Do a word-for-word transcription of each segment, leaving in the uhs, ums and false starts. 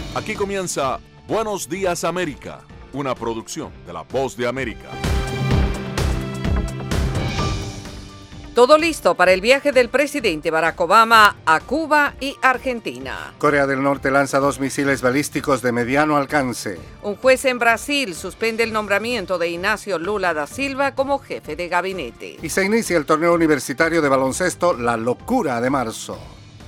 Aquí comienza Buenos Días América, una producción de La Voz de América. Todo listo para el viaje del presidente Barack Obama a Cuba y Argentina. Corea del Norte lanza dos misiles balísticos de mediano alcance. Un juez en Brasil suspende el nombramiento de Ignacio Lula da Silva como jefe de gabinete. Y se inicia el torneo universitario de baloncesto La Locura de marzo.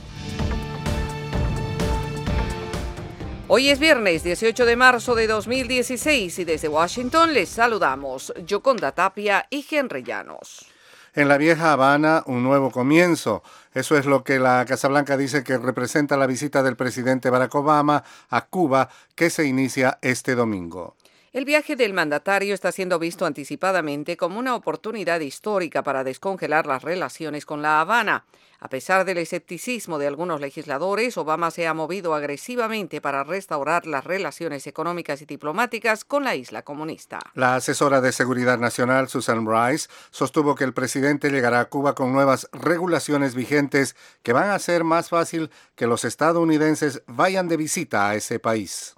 Hoy es viernes dieciocho de marzo de dos mil dieciséis y desde Washington les saludamos Yoconda Tapia y Henry Llanos. En la vieja Habana, un nuevo comienzo. Eso es lo que la Casa Blanca dice que representa la visita del presidente Barack Obama a Cuba, que se inicia este domingo. El viaje del mandatario está siendo visto anticipadamente como una oportunidad histórica para descongelar las relaciones con La Habana. A pesar del escepticismo de algunos legisladores, Obama se ha movido agresivamente para restaurar las relaciones económicas y diplomáticas con la isla comunista. La asesora de Seguridad Nacional, Susan Rice, sostuvo que el presidente llegará a Cuba con nuevas regulaciones vigentes que van a hacer más fácil que los estadounidenses vayan de visita a ese país.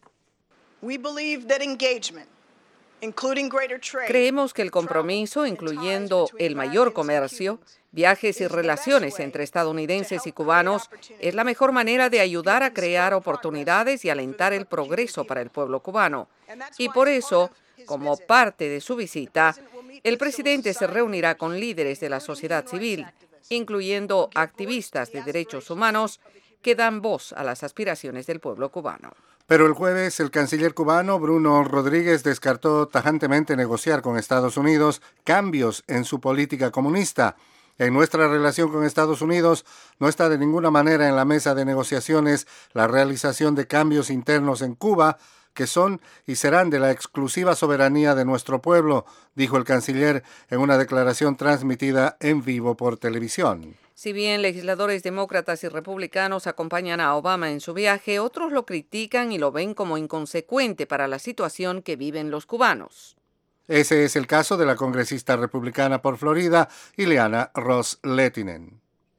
Creemos que el compromiso, incluyendo el mayor comercio, viajes y relaciones entre estadounidenses y cubanos, es la mejor manera de ayudar a crear oportunidades y alentar el progreso para el pueblo cubano. Y por eso, como parte de su visita, el presidente se reunirá con líderes de la sociedad civil, incluyendo activistas de derechos humanos que dan voz a las aspiraciones del pueblo cubano. Pero el jueves el canciller cubano Bruno Rodríguez descartó tajantemente negociar con Estados Unidos cambios en su política comunista. En nuestra relación con Estados Unidos no está de ninguna manera en la mesa de negociaciones la realización de cambios internos en Cuba que son y serán de la exclusiva soberanía de nuestro pueblo, dijo el canciller en una declaración transmitida en vivo por televisión. Si bien legisladores demócratas y republicanos acompañan a Obama en su viaje, otros lo critican y lo ven como inconsecuente para la situación que viven los cubanos. Ese es el caso de la congresista republicana por Florida, Ileana Ros-Lehtinen.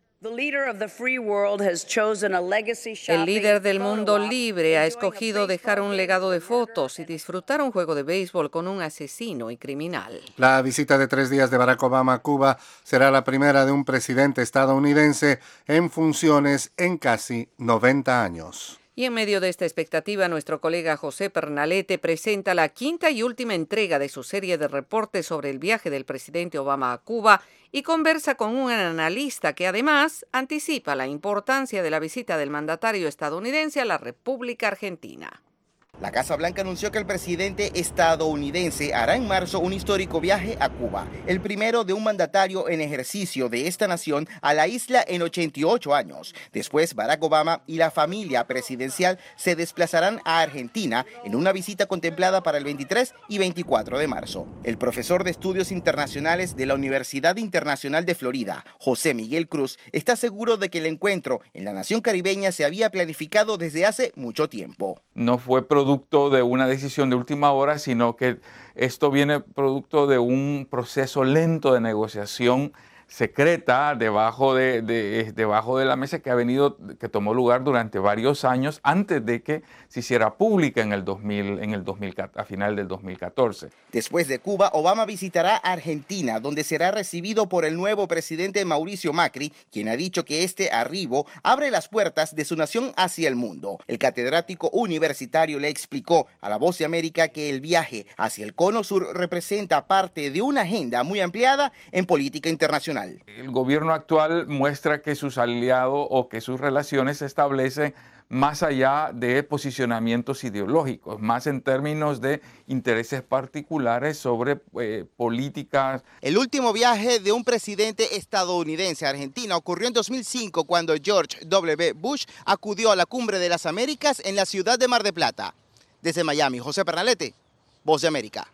El líder del mundo libre ha escogido dejar un legado de fotos y disfrutar un juego de béisbol con un asesino y criminal. La visita de tres días de Barack Obama a Cuba será la primera de un presidente estadounidense en funciones en casi noventa años. Y en medio de esta expectativa, nuestro colega José Pernalete presenta la quinta y última entrega de su serie de reportes sobre el viaje del presidente Obama a Cuba y conversa con un analista que además anticipa la importancia de la visita del mandatario estadounidense a la República Argentina. La Casa Blanca anunció que el presidente estadounidense hará en marzo un histórico viaje a Cuba, el primero de un mandatario en ejercicio de esta nación a la isla en ochenta y ocho años. Después, Barack Obama y la familia presidencial se desplazarán a Argentina en una visita contemplada para el veintitrés y veinticuatro de marzo. El profesor de Estudios Internacionales de la Universidad Internacional de Florida, José Miguel Cruz, está seguro de que el encuentro en la nación caribeña se había planificado desde hace mucho tiempo. No fue producto de una decisión de última hora, sino que esto viene producto de un proceso lento de negociación secreta debajo de, de, debajo de la mesa que ha venido, que tomó lugar durante varios años antes de que se hiciera pública en el dos mil, en el dos mil, a final del dos mil catorce. Después de Cuba, Obama visitará Argentina, donde será recibido por el nuevo presidente Mauricio Macri, quien ha dicho que este arribo abre las puertas de su nación hacia el mundo. El catedrático universitario le explicó a La Voz de América que el viaje hacia el Cono Sur representa parte de una agenda muy ampliada en política internacional. El gobierno actual muestra que sus aliados o que sus relaciones se establecen más allá de posicionamientos ideológicos, más en términos de intereses particulares sobre eh, políticas. El último viaje de un presidente estadounidense a Argentina ocurrió en dos mil cinco, cuando George W. Bush acudió a la Cumbre de las Américas en la ciudad de Mar del Plata. Desde Miami, José Pernalete, Voz de América.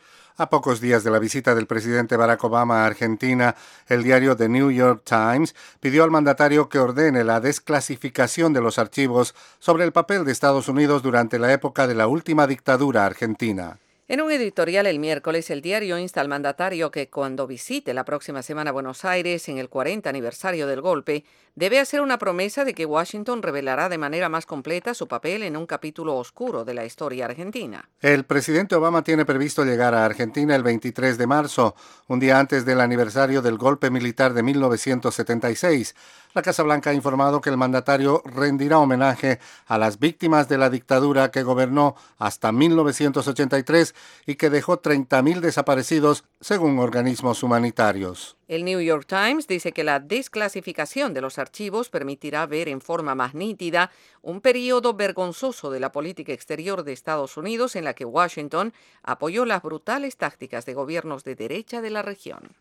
A pocos días de la visita del presidente Barack Obama a Argentina, el diario The New York Times pidió al mandatario que ordene la desclasificación de los archivos sobre el papel de Estados Unidos durante la época de la última dictadura argentina. En un editorial el miércoles, el diario insta al mandatario que cuando visite la próxima semana Buenos Aires en el cuarenta aniversario del golpe, debe hacer una promesa de que Washington revelará de manera más completa su papel en un capítulo oscuro de la historia argentina. El presidente Obama tiene previsto llegar a Argentina el veintitrés de marzo, un día antes del aniversario del golpe militar de mil novecientos setenta y seis. La Casa Blanca ha informado que el mandatario rendirá homenaje a las víctimas de la dictadura que gobernó hasta mil novecientos ochenta y tres y que dejó treinta mil desaparecidos, según organismos humanitarios. El New York Times dice que la desclasificación de los archivos permitirá ver en forma más nítida un periodo vergonzoso de la política exterior de Estados Unidos en la que Washington apoyó las brutales tácticas de gobiernos de derecha de la región.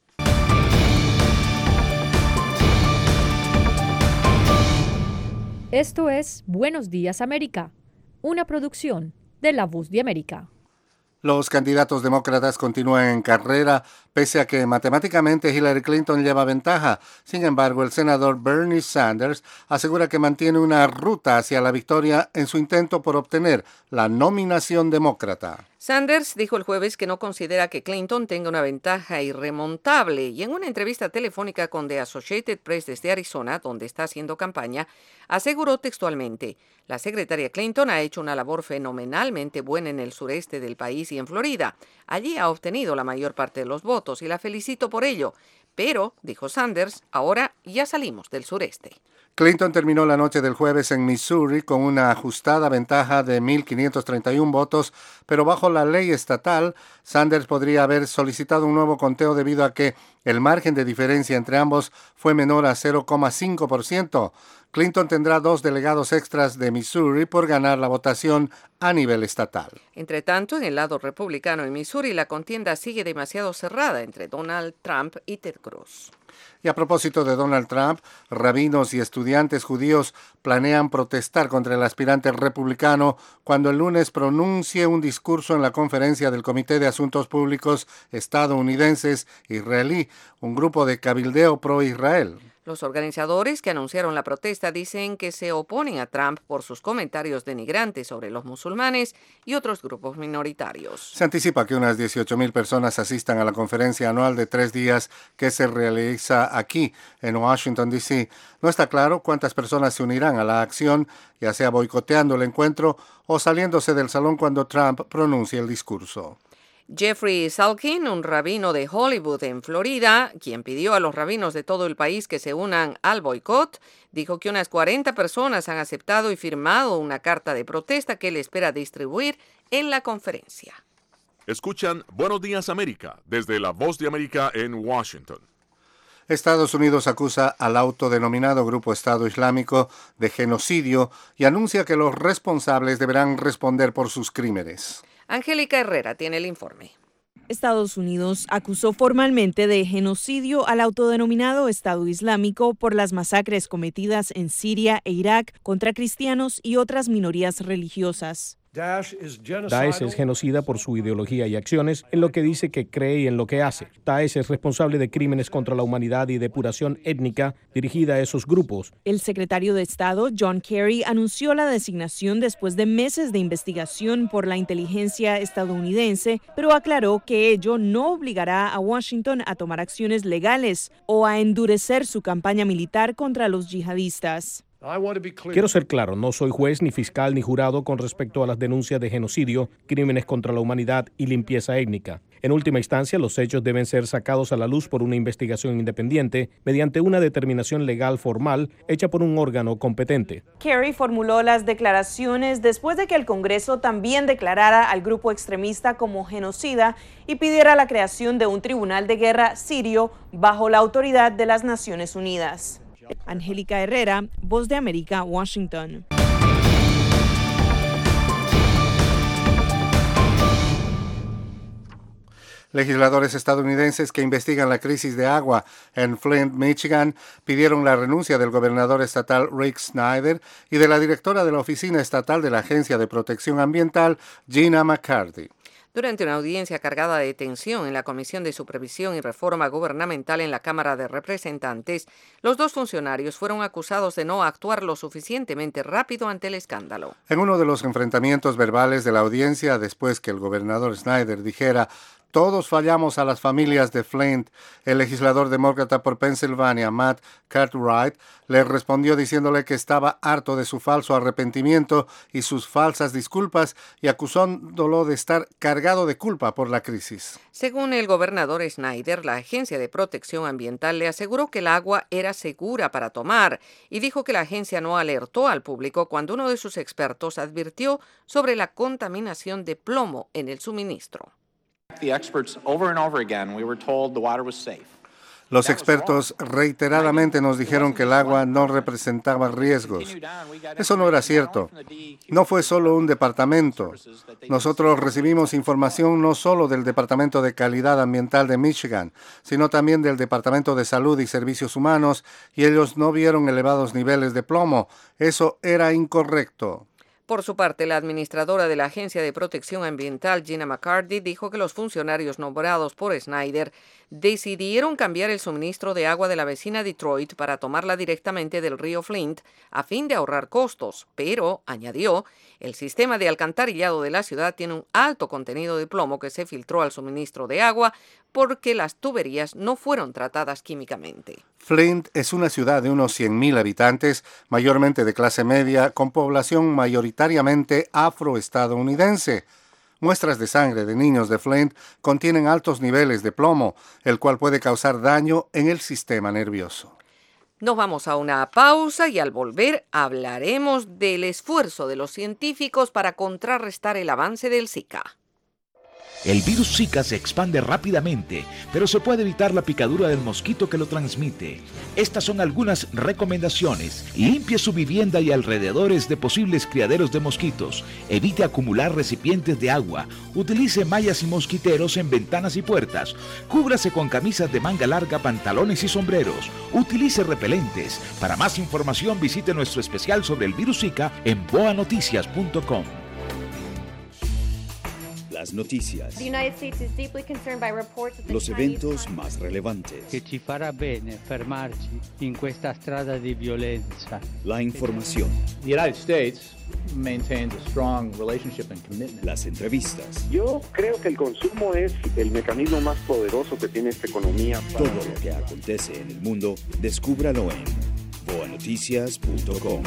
Esto es Buenos Días América, una producción de La Voz de América. Los candidatos demócratas continúan en carrera, pese a que matemáticamente Hillary Clinton lleva ventaja. Sin embargo, el senador Bernie Sanders asegura que mantiene una ruta hacia la victoria en su intento por obtener la nominación demócrata. Sanders dijo el jueves que no considera que Clinton tenga una ventaja irremontable y en una entrevista telefónica con The Associated Press desde Arizona, donde está haciendo campaña, aseguró textualmente: la secretaria Clinton ha hecho una labor fenomenalmente buena en el sureste del país y en Florida. Allí ha obtenido la mayor parte de los votos y la felicito por ello. Pero, dijo Sanders, ahora ya salimos del sureste. Clinton terminó la noche del jueves en Missouri con una ajustada ventaja de mil quinientos treinta y uno votos, pero bajo la ley estatal, Sanders podría haber solicitado un nuevo conteo debido a que el margen de diferencia entre ambos fue menor a cero coma cinco por ciento. Clinton tendrá dos delegados extras de Missouri por ganar la votación a nivel estatal. Entre tanto, en el lado republicano en Missouri, la contienda sigue demasiado cerrada entre Donald Trump y Ted Cruz. Y a propósito de Donald Trump, rabinos y estudiantes judíos planean protestar contra el aspirante republicano cuando el lunes pronuncie un discurso en la conferencia del Comité de Asuntos Públicos estadounidenses israelí, un grupo de cabildeo pro-Israel. Los organizadores que anunciaron la protesta dicen que se oponen a Trump por sus comentarios denigrantes sobre los musulmanes y otros grupos minoritarios. Se anticipa que unas dieciocho mil personas asistan a la conferencia anual de tres días que se realiza aquí en Washington, D C No está claro cuántas personas se unirán a la acción, ya sea boicoteando el encuentro o saliéndose del salón cuando Trump pronuncie el discurso. Jeffrey Salkin, un rabino de Hollywood en Florida, quien pidió a los rabinos de todo el país que se unan al boicot, dijo que unas cuarenta personas han aceptado y firmado una carta de protesta que él espera distribuir en la conferencia. Escuchan Buenos Días América desde La Voz de América en Washington. Estados Unidos acusa al autodenominado Grupo Estado Islámico de genocidio y anuncia que los responsables deberán responder por sus crímenes. Angélica Herrera tiene el informe. Estados Unidos acusó formalmente de genocidio al autodenominado Estado Islámico por las masacres cometidas en Siria e Irak contra cristianos y otras minorías religiosas. Daesh es genocida por su ideología y acciones, en lo que dice que cree y en lo que hace. Daesh es responsable de crímenes contra la humanidad y depuración étnica dirigida a esos grupos. El secretario de Estado, John Kerry, anunció la designación después de meses de investigación por la inteligencia estadounidense, pero aclaró que ello no obligará a Washington a tomar acciones legales o a endurecer su campaña militar contra los yihadistas. Quiero ser claro, no soy juez, ni fiscal, ni jurado con respecto a las denuncias de genocidio, crímenes contra la humanidad y limpieza étnica. En última instancia, los hechos deben ser sacados a la luz por una investigación independiente mediante una determinación legal formal hecha por un órgano competente. Kerry formuló las declaraciones después de que el Congreso también declarara al grupo extremista como genocida y pidiera la creación de un tribunal de guerra sirio bajo la autoridad de las Naciones Unidas. Angélica Herrera, Voz de América, Washington. Legisladores estadounidenses que investigan la crisis de agua en Flint, Michigan, pidieron la renuncia del gobernador estatal Rick Snyder y de la directora de la Oficina Estatal de la Agencia de Protección Ambiental, Gina McCarthy. Durante una audiencia cargada de tensión en la Comisión de Supervisión y Reforma Gubernamental en la Cámara de Representantes, los dos funcionarios fueron acusados de no actuar lo suficientemente rápido ante el escándalo. En uno de los enfrentamientos verbales de la audiencia, después que el gobernador Snyder dijera «Todos fallamos a las familias de Flint», el legislador demócrata por Pensilvania, Matt Cartwright, le respondió diciéndole que estaba harto de su falso arrepentimiento y sus falsas disculpas y acusándolo de estar cargado de culpa por la crisis. Según el gobernador Snyder, la Agencia de Protección Ambiental le aseguró que el agua era segura para tomar y dijo que la agencia no alertó al público cuando uno de sus expertos advirtió sobre la contaminación de plomo en el suministro. Los expertos reiteradamente nos dijeron que el agua no representaba riesgos. Eso no era cierto. No fue solo un departamento. Nosotros recibimos información no solo del Departamento de Calidad Ambiental de Michigan, sino también del Departamento de Salud y Servicios Humanos, y ellos no vieron elevados niveles de plomo. Eso era incorrecto. Por su parte, la administradora de la Agencia de Protección Ambiental, Gina McCarthy, dijo que los funcionarios nombrados por Snyder decidieron cambiar el suministro de agua de la vecina Detroit para tomarla directamente del río Flint a fin de ahorrar costos, pero, añadió, el sistema de alcantarillado de la ciudad tiene un alto contenido de plomo que se filtró al suministro de agua porque las tuberías no fueron tratadas químicamente. Flint es una ciudad de unos cien mil habitantes, mayormente de clase media, con población mayoritariamente afroestadounidense. Muestras de sangre de niños de Flint contienen altos niveles de plomo, el cual puede causar daño en el sistema nervioso. Nos vamos a una pausa y al volver hablaremos del esfuerzo de los científicos para contrarrestar el avance del Zika. El virus Zika se expande rápidamente, pero se puede evitar la picadura del mosquito que lo transmite. Estas son algunas recomendaciones. Limpie su vivienda y alrededores de posibles criaderos de mosquitos. Evite acumular recipientes de agua. Utilice mallas y mosquiteros en ventanas y puertas. Cúbrase con camisas de manga larga, pantalones y sombreros. Utilice repelentes. Para más información visite nuestro especial sobre el virus Zika en boa noticias punto com. Las noticias, los eventos más relevantes, que ci farà bene fermarci in questa strada di violenza. La información, The United States maintains a strong relationship and commitment. Las entrevistas. Yo creo que el consumo es el mecanismo más poderoso que tiene esta economía. Todo lo que acontece en el mundo, descúbralo en boa noticias punto com.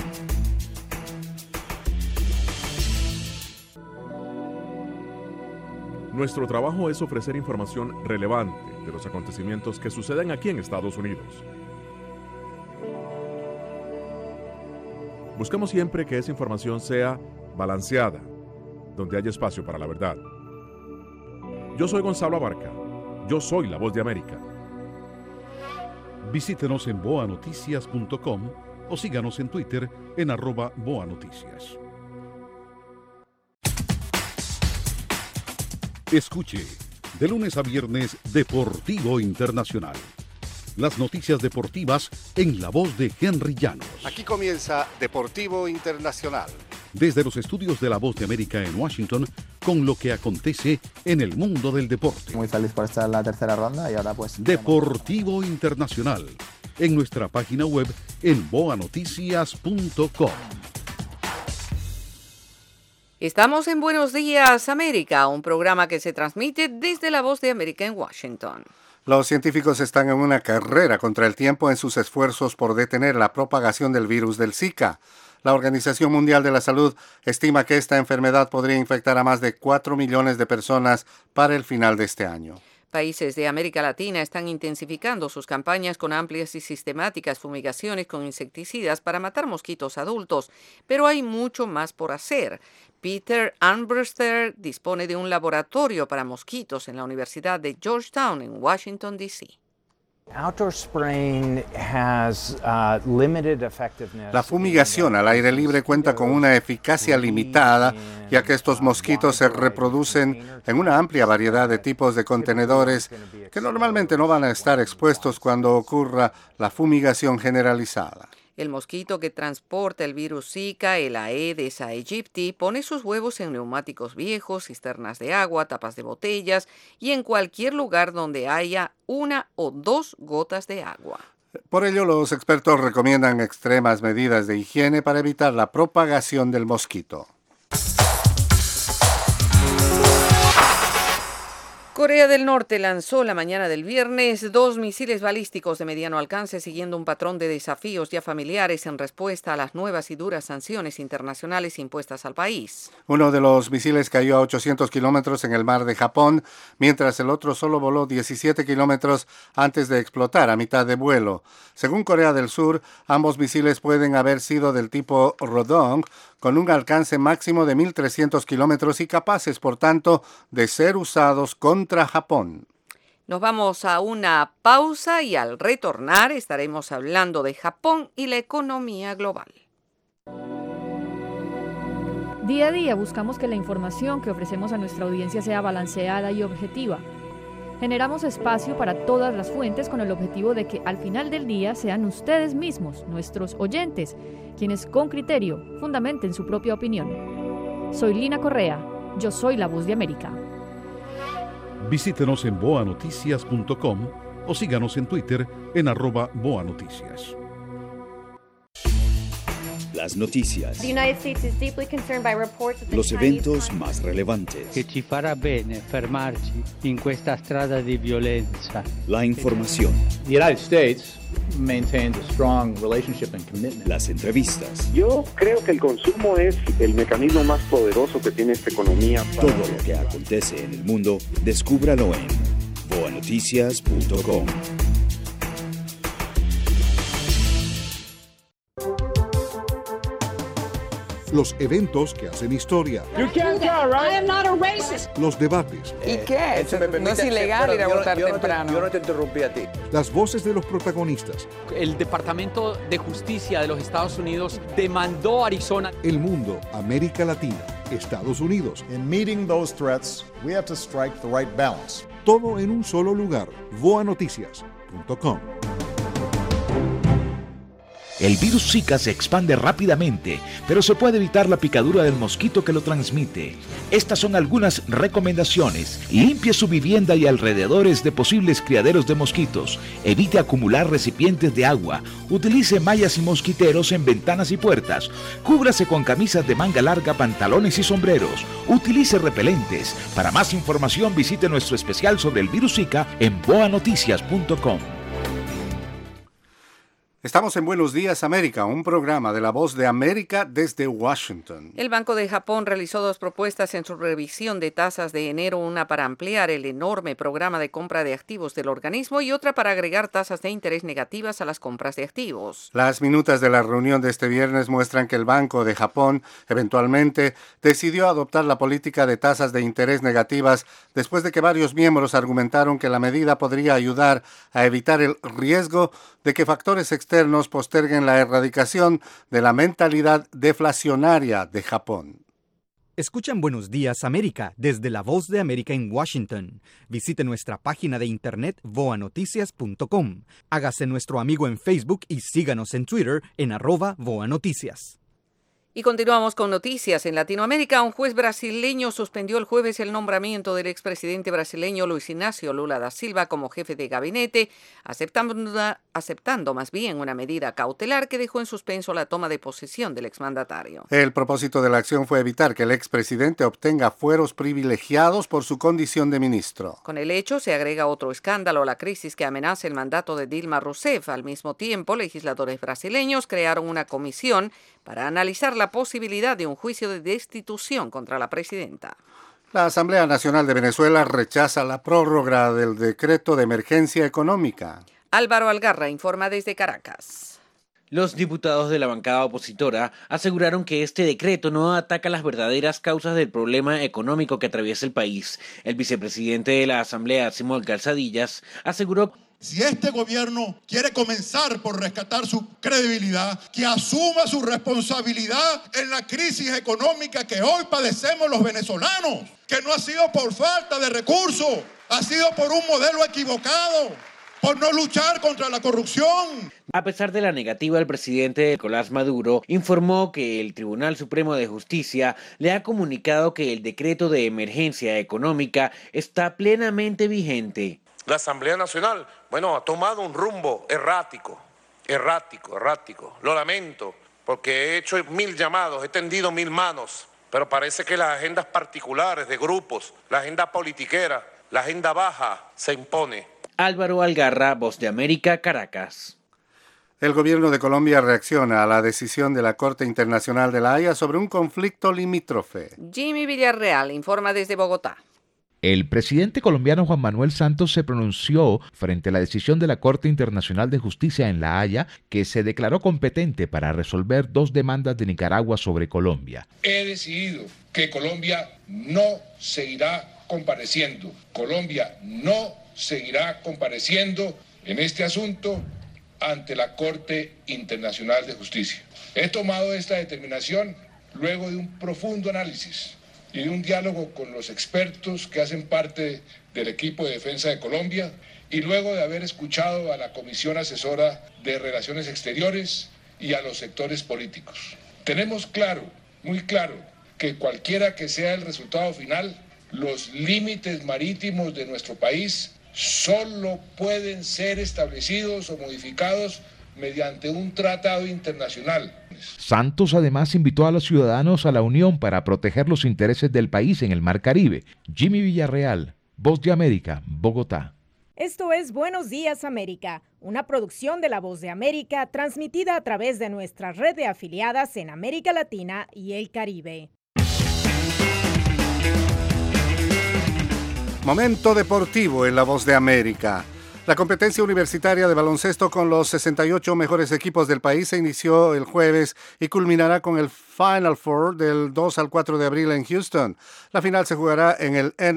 Nuestro trabajo es ofrecer información relevante de los acontecimientos que suceden aquí en Estados Unidos. Buscamos siempre que esa información sea balanceada, donde haya espacio para la verdad. Yo soy Gonzalo Abarca. Yo soy la Voz de América. Visítenos en boa noticias punto com o síganos en Twitter en arroba boanoticias. Escuche, de lunes a viernes, Deportivo Internacional. Las noticias deportivas en la voz de Henry Llanos. Aquí comienza Deportivo Internacional. Desde los estudios de La Voz de América en Washington, con lo que acontece en el mundo del deporte. Muy feliz por estar en la tercera ronda y ahora pues... Deportivo Internacional, en nuestra página web en boa noticias punto com. Estamos en Buenos Días América, un programa que se transmite desde La Voz de América en Washington. Los científicos están en una carrera contra el tiempo en sus esfuerzos por detener la propagación del virus del Zika. La Organización Mundial de la Salud estima que esta enfermedad podría infectar a más de cuatro millones de personas para el final de este año. Países de América Latina están intensificando sus campañas con amplias y sistemáticas fumigaciones con insecticidas para matar mosquitos adultos, pero hay mucho más por hacer. Peter Armbruster dispone de un laboratorio para mosquitos en la Universidad de Georgetown en Washington, D C La fumigación al aire libre cuenta con una eficacia limitada, ya que estos mosquitos se reproducen en una amplia variedad de tipos de contenedores que normalmente no van a estar expuestos cuando ocurra la fumigación generalizada. El mosquito que transporta el virus Zika, el Aedes aegypti, pone sus huevos en neumáticos viejos, cisternas de agua, tapas de botellas y en cualquier lugar donde haya una o dos gotas de agua. Por ello, los expertos recomiendan extremas medidas de higiene para evitar la propagación del mosquito. Corea del Norte lanzó la mañana del viernes dos misiles balísticos de mediano alcance siguiendo un patrón de desafíos ya familiares en respuesta a las nuevas y duras sanciones internacionales impuestas al país. Uno de los misiles cayó a ochocientos kilómetros en el mar de Japón, mientras el otro solo voló diecisiete kilómetros antes de explotar a mitad de vuelo. Según Corea del Sur, ambos misiles pueden haber sido del tipo Rodong, con un alcance máximo de mil trescientos kilómetros y capaces, por tanto, de ser usados contra Japón. Nos vamos a una pausa y al retornar estaremos hablando de Japón y la economía global. Día a día buscamos que la información que ofrecemos a nuestra audiencia sea balanceada y objetiva. Generamos espacio para todas las fuentes con el objetivo de que al final del día sean ustedes mismos, nuestros oyentes, quienes con criterio fundamenten su propia opinión. Soy Lina Correa, yo soy la Voz de América. Visítenos en boa noticias punto com o síganos en Twitter en arroba boanoticias. Las noticias. Los eventos más relevantes. Che ci farà bene fermarci in questa strada di violenza. La información. The United States maintains a strong relationship and commitment. Las entrevistas. Yo creo que el consumo es el mecanismo más poderoso que tiene esta economía. Para... Todo lo que acontece en el mundo, descúbralo en boa noticias punto com. Los eventos que hacen historia. You can't tell, right? I am not a racist. Los debates. ¿Y qué? Eso me permite, no es ilegal ir a votar yo no temprano. Te, yo no te interrumpí a ti. Las voces de los protagonistas. El Departamento de Justicia de los Estados Unidos demandó a Arizona. El mundo, América Latina, Estados Unidos. In meeting those threats, we have to strike the right balance. Todo en un solo lugar. boa noticias punto com. El virus Zika se expande rápidamente, pero se puede evitar la picadura del mosquito que lo transmite. Estas son algunas recomendaciones. Limpie su vivienda y alrededores de posibles criaderos de mosquitos. Evite acumular recipientes de agua. Utilice mallas y mosquiteros en ventanas y puertas. Cúbrase con camisas de manga larga, pantalones y sombreros. Utilice repelentes. Para más información visite nuestro especial sobre el virus Zika en boa noticias punto com. Estamos en Buenos Días América, un programa de la Voz de América desde Washington. El Banco de Japón realizó dos propuestas en su revisión de tasas de enero, una para ampliar el enorme programa de compra de activos del organismo y otra para agregar tasas de interés negativas a las compras de activos. Las minutas de la reunión de este viernes muestran que el Banco de Japón eventualmente decidió adoptar la política de tasas de interés negativas después de que varios miembros argumentaron que la medida podría ayudar a evitar el riesgo de que factores externos posterguen la erradicación de la mentalidad deflacionaria de Japón. Escuchan Buenos Días América desde la Voz de América en Washington. Visite nuestra página de internet boa noticias punto com. Hágase nuestro amigo en Facebook y síganos en Twitter en arroba boanoticias. Y continuamos con noticias. En Latinoamérica, un juez brasileño suspendió el jueves el nombramiento del expresidente brasileño Luis Ignacio Lula da Silva como jefe de gabinete, aceptando, aceptando más bien una medida cautelar que dejó en suspenso la toma de posesión del exmandatario. El propósito de la acción fue evitar que el expresidente obtenga fueros privilegiados por su condición de ministro. Con el hecho se agrega otro escándalo a la crisis que amenaza el mandato de Dilma Rousseff. Al mismo tiempo, legisladores brasileños crearon una comisión para analizar la posibilidad de un juicio de destitución contra la presidenta. La Asamblea Nacional de Venezuela rechaza la prórroga del decreto de emergencia económica. Álvaro Algarra informa desde Caracas. Los diputados de la bancada opositora aseguraron que este decreto no ataca las verdaderas causas del problema económico que atraviesa el país. El vicepresidente de la Asamblea, Simón Calzadillas, aseguró: si este gobierno quiere comenzar por rescatar su credibilidad, que asuma su responsabilidad en la crisis económica que hoy padecemos los venezolanos, que no ha sido por falta de recursos, ha sido por un modelo equivocado, por no luchar contra la corrupción. A pesar de la negativa, el presidente Nicolás Maduro informó que el Tribunal Supremo de Justicia le ha comunicado que el decreto de emergencia económica está plenamente vigente. La Asamblea Nacional, bueno, ha tomado un rumbo errático, errático, errático. Lo lamento, porque he hecho mil llamados, he tendido mil manos, pero parece que las agendas particulares de grupos, la agenda politiquera, la agenda baja, se impone. Álvaro Algarra, Voz de América, Caracas. El gobierno de Colombia reacciona a la decisión de la Corte Internacional de La Haya sobre un conflicto limítrofe. Jimmy Villarreal informa desde Bogotá. El presidente colombiano Juan Manuel Santos se pronunció frente a la decisión de la Corte Internacional de Justicia en La Haya, que se declaró competente para resolver dos demandas de Nicaragua sobre Colombia. He decidido que Colombia no seguirá compareciendo. Colombia no seguirá compareciendo en este asunto ante la Corte Internacional de Justicia. He tomado esta determinación luego de un profundo análisis y de un diálogo con los expertos que hacen parte del equipo de defensa de Colombia y luego de haber escuchado a la Comisión Asesora de Relaciones Exteriores y a los sectores políticos. Tenemos claro, muy claro, que cualquiera que sea el resultado final, los límites marítimos de nuestro país solo pueden ser establecidos o modificados mediante un tratado internacional. Santos además invitó a los ciudadanos a la unión para proteger los intereses del país en el Mar Caribe. Jimmy Villarreal, Voz de América, Bogotá. Esto es Buenos Días América, una producción de La Voz de América transmitida a través de nuestra red de afiliadas en América Latina y el Caribe. Momento deportivo en La Voz de América. La competencia universitaria de baloncesto con los sesenta y ocho mejores equipos del país se inició el jueves y culminará con el Final Four del dos al cuatro de abril en Houston. La final se jugará en el N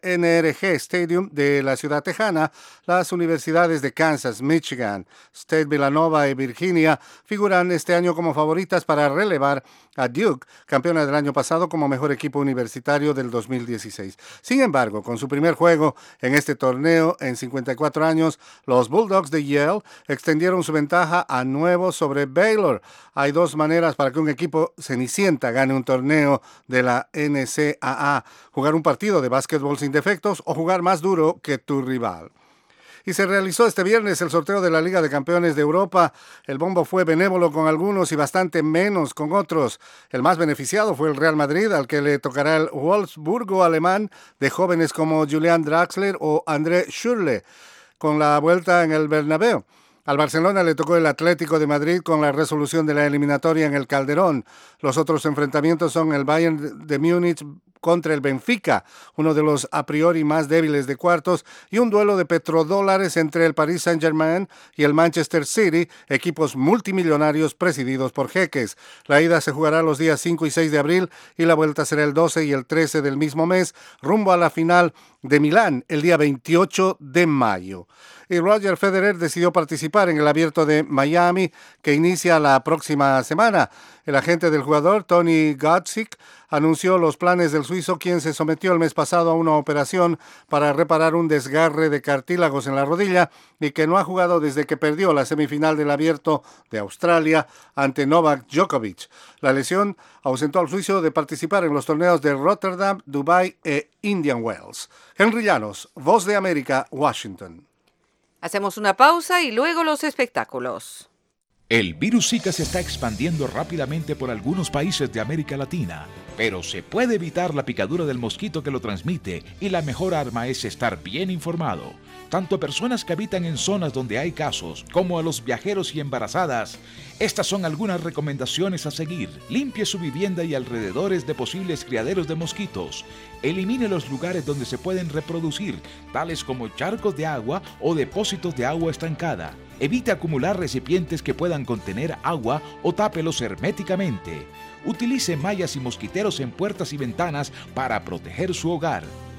R G Stadium de la ciudad tejana. Las universidades de Kansas, Michigan, State Villanova y Virginia figuran este año como favoritas para relevar a Duke, campeona del año pasado como mejor equipo universitario del dos mil dieciséis. Sin embargo, con su primer juego en este torneo en cincuenta y cuatro años, los Bulldogs de Yale extendieron su ventaja a nuevo sobre Baylor. Hay dos maneras para que un equipo cenicienta gane un torneo de la N C A A: jugar un partido de básquetbol sin defectos o jugar más duro que tu rival. Y se realizó este viernes el sorteo de la Liga de Campeones de Europa. El bombo fue benévolo con algunos y bastante menos con otros. El más beneficiado fue el Real Madrid, al que le tocará el Wolfsburgo alemán de jóvenes como Julian Draxler o André Schürrle, con la vuelta en el Bernabéu. Al Barcelona le tocó el Atlético de Madrid con la resolución de la eliminatoria en el Calderón. Los otros enfrentamientos son el Bayern de Múnich contra el Benfica, uno de los a priori más débiles de cuartos, y un duelo de petrodólares entre el Paris Saint-Germain y el Manchester City, equipos multimillonarios presididos por jeques. La ida se jugará los días cinco y seis de abril y la vuelta será el doce y el trece del mismo mes, rumbo a la final de Milán el día veintiocho de mayo. Y Roger Federer decidió participar en el Abierto de Miami, que inicia la próxima semana. El agente del jugador, Tony Godsick, anunció los planes del suizo, quien se sometió el mes pasado a una operación para reparar un desgarre de cartílagos en la rodilla y que no ha jugado desde que perdió la semifinal del Abierto de Australia ante Novak Djokovic. La lesión ausentó al suizo de participar en los torneos de Rotterdam, Dubái e Indian Wells. Henry Llanos, Voz de América, Washington. Hacemos una pausa y luego los espectáculos. El virus Zika se está expandiendo rápidamente por algunos países de América Latina, pero se puede evitar la picadura del mosquito que lo transmite y la mejor arma es estar bien informado. Tanto a personas que habitan en zonas donde hay casos como a los viajeros y embarazadas. Estas son algunas recomendaciones a seguir. Limpie su vivienda y alrededores de posibles criaderos de mosquitos. Elimine los lugares donde se pueden reproducir, tales como charcos de agua o depósitos de agua estancada. Evite acumular recipientes que puedan contener agua o tápelos herméticamente. Utilice mallas y mosquiteros en puertas y ventanas para proteger su hogar.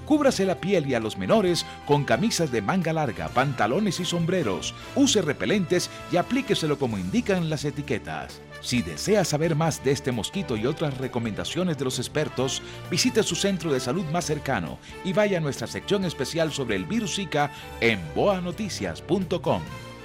Cúbrase la piel y a los menores con camisas de manga larga, pantalones y sombreros. Use repelentes y aplíqueselo como indican las etiquetas. Si desea saber más de este mosquito y otras recomendaciones de los expertos, visite su centro de salud más cercano y vaya a nuestra sección especial sobre el virus Zika en boa noticias punto com.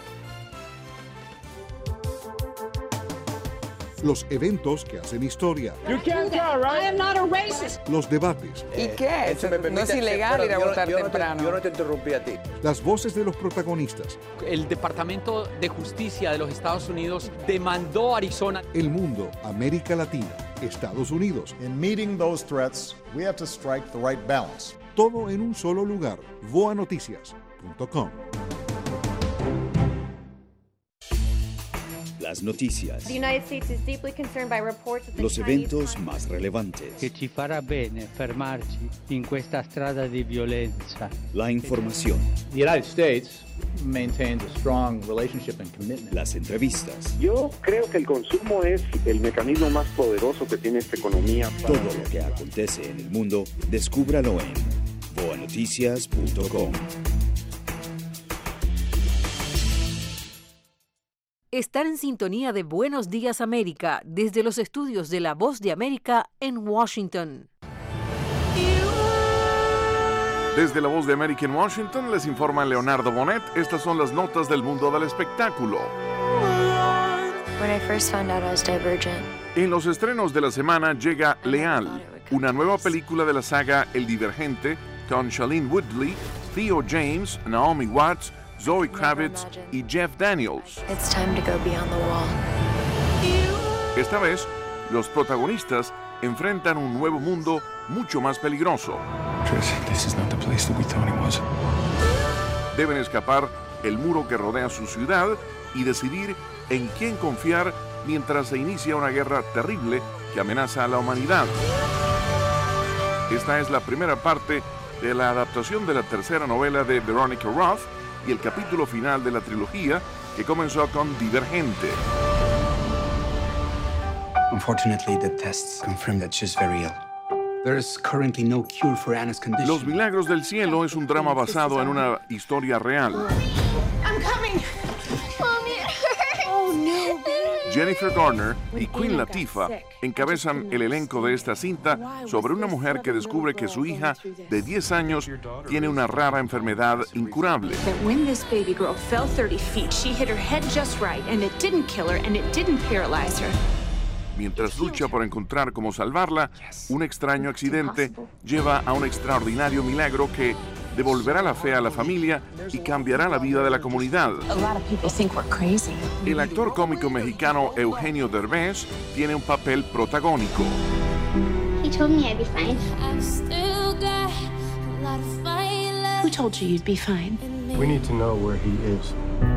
Los eventos que hacen historia. You can't tell, right? I am not a racist. Los debates. ¿Y qué? No es ilegal ir a votar temprano. Yo no te interrumpí a ti. Las voces de los protagonistas. El Departamento de Justicia de los Estados Unidos demandó a Arizona. El mundo, América Latina, Estados Unidos. In meeting those threats, we have to strike the right balance. Todo en un solo lugar. boa noticias punto com. Las noticias. Los eventos más relevantes. Che ci farà bene fermarci in questa strada di violenza. La información. The United States maintains a strong relationship and commitment. Las entrevistas. Yo creo que el consumo es el mecanismo más poderoso que tiene esta economía. Todo lo que acontece en el mundo, descúbralo en boa noticias punto com. Están en sintonía de Buenos Días América desde los estudios de La Voz de América en Washington. Desde La Voz de América en Washington les informa Leonardo Bonet. Estas son las notas del mundo del espectáculo. When I first found out I was divergent. En los estrenos de la semana llega Leal, una nueva película de la saga El Divergente con Shailene Woodley, Theo James, Naomi Watts, Zoe Kravitz y Jeff Daniels. It's time to go beyond the wall. Esta vez, los protagonistas enfrentan un nuevo mundo mucho más peligroso. This is not the place that we thought it was. Deben escapar el muro que rodea su ciudad y decidir en quién confiar mientras se inicia una guerra terrible que amenaza a la humanidad. Esta es la primera parte de la adaptación de la tercera novela de Veronica Roth y el capítulo final de la trilogía que comenzó con Divergente. Unfortunately, the tests confirm that she's very ill. There is currently no cure for Anna's condition. Los Milagros del Cielo es un drama basado en una historia real. I'm coming. Mommy, it hurts. Oh no, baby. Jennifer Garner y Queen Latifah encabezan el elenco de esta cinta sobre una mujer que descubre que su hija de diez años tiene una rara enfermedad incurable. When this baby girl fell thirty feet, she hit her head just right, and it didn't kill her, and it didn't paralyze her. Mientras lucha por encontrar cómo salvarla, un extraño accidente lleva a un extraordinario milagro que devolverá la fe a la familia y cambiará la vida de la comunidad. El actor cómico mexicano Eugenio Derbez tiene un papel protagónico. He told me I'd be fine. Who told you you'd be fine? We need to know where he is.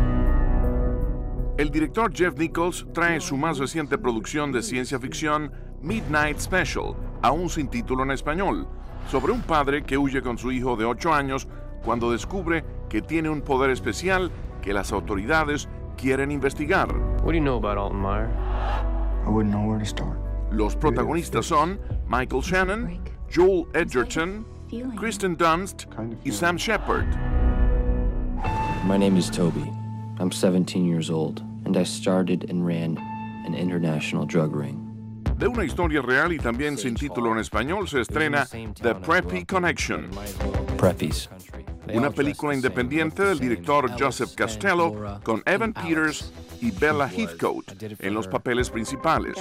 El director Jeff Nichols trae su más reciente producción de ciencia ficción, Midnight Special, aún sin título en español, sobre un padre que huye con su hijo de ocho años cuando descubre que tiene un poder especial que las autoridades quieren investigar. What do you know about Alton Meyer? I wouldn't know where to start. Los protagonistas son Michael Shannon, Joel Edgerton, Kristen Dunst y Sam Shepard. My name is Toby. I'm seventeen years old, and I started and ran an international drug ring. De una historia real y también sin título en español se estrena The Preppy Connection. Preppies. Una película independiente del director Joseph Costello con Evan Peters y Bella Heathcote en los papeles principales.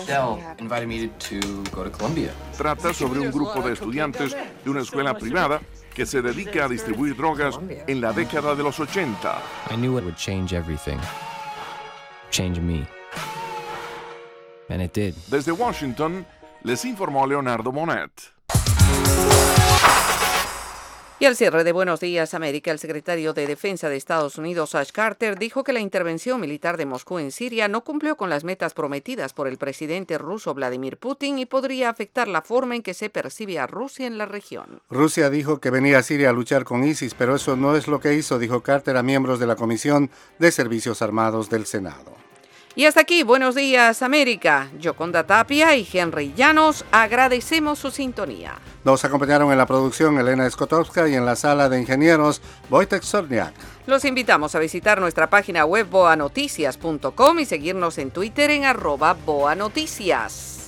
Trata sobre un grupo de estudiantes de una escuela privada que se dedica a distribuir drogas en la década de los ochenta. I knew it would change everything. Change me. And it did. Desde Washington, les informó Leonardo Bonet. Y al cierre de Buenos Días América, el secretario de Defensa de Estados Unidos, Ash Carter, dijo que la intervención militar de Moscú en Siria no cumplió con las metas prometidas por el presidente ruso Vladimir Putin y podría afectar la forma en que se percibe a Rusia en la región. Rusia dijo que venía a Siria a luchar con ISIS, pero eso no es lo que hizo, dijo Carter a miembros de la Comisión de Servicios Armados del Senado. Y hasta aquí, Buenos Días América. Yoconda Tapia y Henry Llanos agradecemos su sintonía. Nos acompañaron en la producción Elena Skotowska y en la sala de ingenieros Wojtek Sorniak. Los invitamos a visitar nuestra página web boa noticias punto com y seguirnos en Twitter en arroba boanoticias.